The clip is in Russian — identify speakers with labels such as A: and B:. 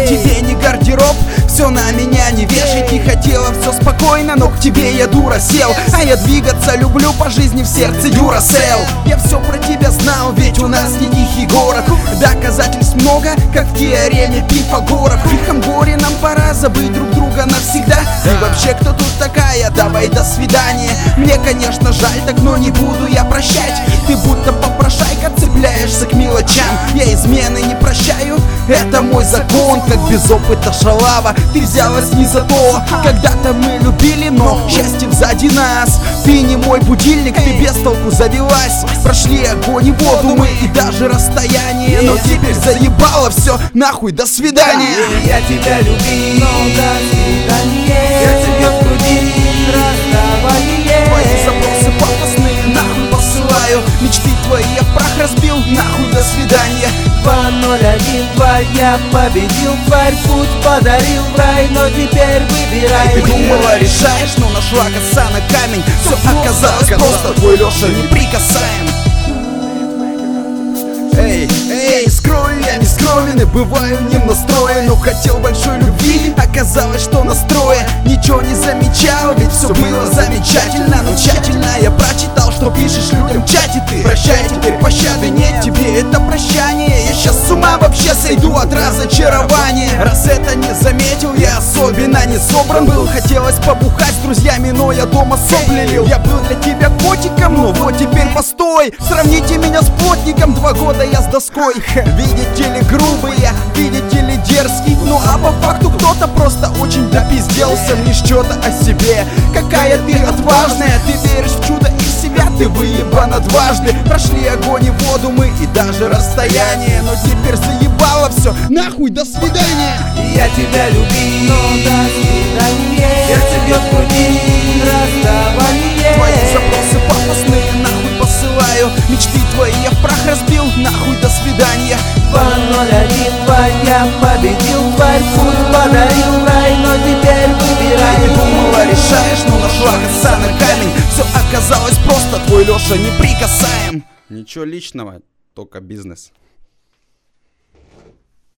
A: тебе не гардероб, все на меня не вешай. Ты хотела все спокойно, но к тебе я дура сел. А я двигаться люблю по жизни в сердце Дюрасел. Я все про тебя знал, ведь у нас не тихий город. Доказательств много, как в теореме Пифагора. В тихом горе нам пора забыть друг друга навсегда. И вообще, кто тут такая? Давай до свидания. Мне, конечно, жаль, так, но не буду я прощать. Ты будто попрошайка, цепляешься к мелочам. Я измены не прощаю, это мой закон. Как без опыта шалава, ты взялась не за то. Когда-то мы любили, но счастье сзади нас. Ты не мой будильник, ты без толку завелась. Прошли огонь и воду мы и даже расстояние. Но теперь заебало все, нахуй, до свидания.
B: Я тебя любил, но до свидания. Сердце бьет в груди, расставание.
A: Твои запросы пафосные, нахуй посылаю. Мечты твои я в прах разбил, нахуй, до свидания.
B: 2012, я победил тварь, путь подарил в рай, но теперь выбирай.
A: Ты думала, решаешь, но нашла коса на камень. Все оказалось просто, твой Леша неприкасаем. Эй, скрою я не скроен и бываю не настроен. Но хотел большой любви, оказалось, что настроя ничего не замечал, ведь все было замечательно. Но тщательно я прочитал, что пишешь людям в чате ты. Прощай, теперь пощады нет тебе, это прощание. Я сейчас с ума вообще сойду от разочарования. Раз это не заметил, я особенно не собран был. Хотелось побухать с друзьями, но я дома сопли лил. Я был для тебя котиком, но вот теперь постой. Сравните меня с плотником, 2 года я с доской. Видите ли грубый я, видите ли дерзкий. Ну а по факту кто-то просто очень допизделся. Мне что-то о себе, какая ты отважная. Ты веришь в чудо и в себя, ты выебана дважды. Прошли огонь и воду мы и даже расстояние. Но теперь заебало все, нахуй, до свидания.
B: Я тебя любил, но до свидания. Сердце бьет в груди, расставание.
A: Твои запросы пафосные, нахуй посылаю. Мечты твои я в прах разбил, нахуй, до свидания.
B: 2012, я победил тварь, путь подарил в рай, но теперь выбирай.
A: Ты думала, решаешь, но нашла коса на камень. Все оказалось просто, твой Леша неприкасаем. Ничего личного, только бизнес.